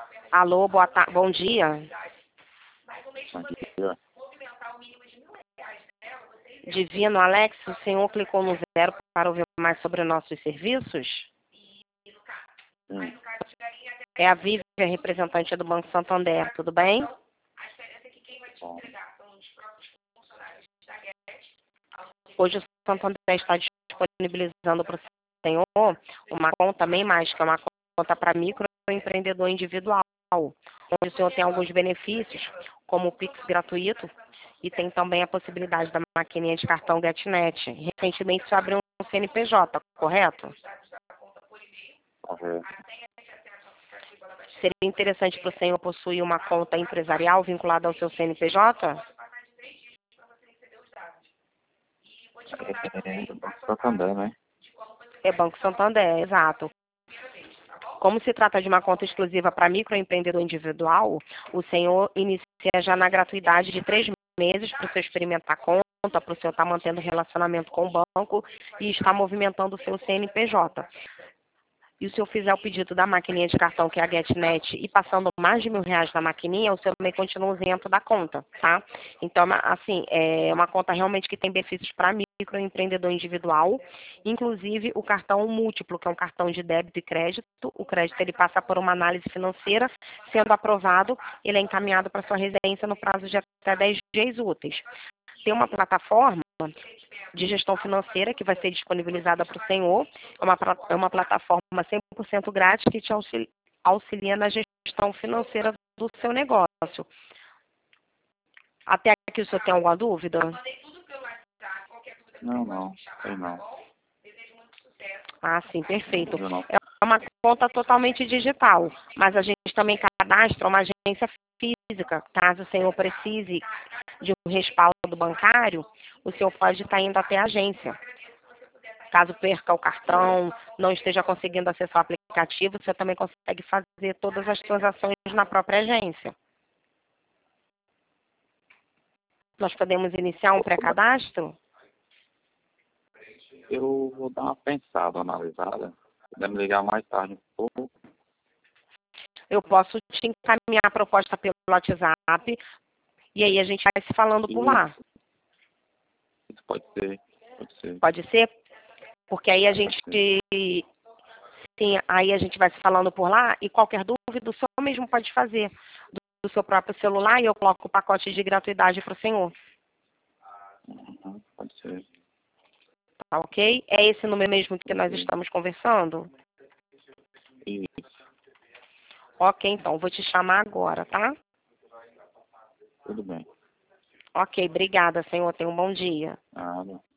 Alô, bom dia. Bom dia. Divino Alex, o senhor clicou no 0 para ouvir mais sobre nossos serviços? Sim. É a Vivian, representante do Banco Santander, tudo bem? Bom, Hoje o Santander está disponibilizando para o senhor uma conta bem mais, que é uma conta para microempreendedor individual, onde o senhor tem alguns benefícios, como o Pix gratuito, e tem também a possibilidade da maquininha de cartão GetNet. Recentemente se abriu um CNPJ, correto? correto. Seria interessante para o senhor possuir uma conta empresarial vinculada ao seu CNPJ? É do Banco Santander, né? É Banco Santander, exato. Como se trata de uma conta exclusiva para microempreendedor individual, o senhor inicia já na gratuidade de 3 meses para o senhor experimentar a conta, para o senhor estar mantendo relacionamento com o banco e estar movimentando o seu CNPJ. E se eu fizer o pedido da maquininha de cartão, que é a GetNet, e passando mais de R$ 1.000 na maquininha, o senhor também continua isento da conta, tá? Então, assim, é uma conta realmente que tem benefícios para microempreendedor individual, inclusive o cartão múltiplo, que é um cartão de débito e crédito. O crédito ele passa por uma análise financeira, sendo aprovado, ele é encaminhado para sua residência no prazo de até 10 dias úteis. Tem uma plataforma de gestão financeira que vai ser disponibilizada para o senhor. É uma plataforma 100% grátis que te auxilia na gestão financeira do seu negócio. Até aqui o senhor tem alguma dúvida? Não, sei não. Ah, sim, perfeito. Viu não? É uma conta totalmente digital, mas a gente também cadastra uma agência física. Caso o senhor precise de um respaldo bancário, o senhor pode estar indo até a agência. Caso perca o cartão, não esteja conseguindo acessar o aplicativo, você também consegue fazer todas as transações na própria agência. Nós podemos iniciar um pré-cadastro? Eu vou dar uma pensada, analisada. Podemos ligar mais tarde um pouco. Eu posso te encaminhar a proposta pelo WhatsApp e aí a gente vai se falando por lá. Isso pode ser. Pode ser. Pode ser? Porque aí a gente, sim, aí a gente vai se falando por lá e qualquer dúvida o senhor mesmo pode fazer do seu próprio celular e eu coloco o pacote de gratuidade para o senhor. Pode ser. Tá ok? É esse número mesmo que nós Ok. estamos conversando? Isso. Ok, então, vou te chamar agora, tá? Tudo bem. Ok, obrigada, senhor. Tenha um bom dia. Nada.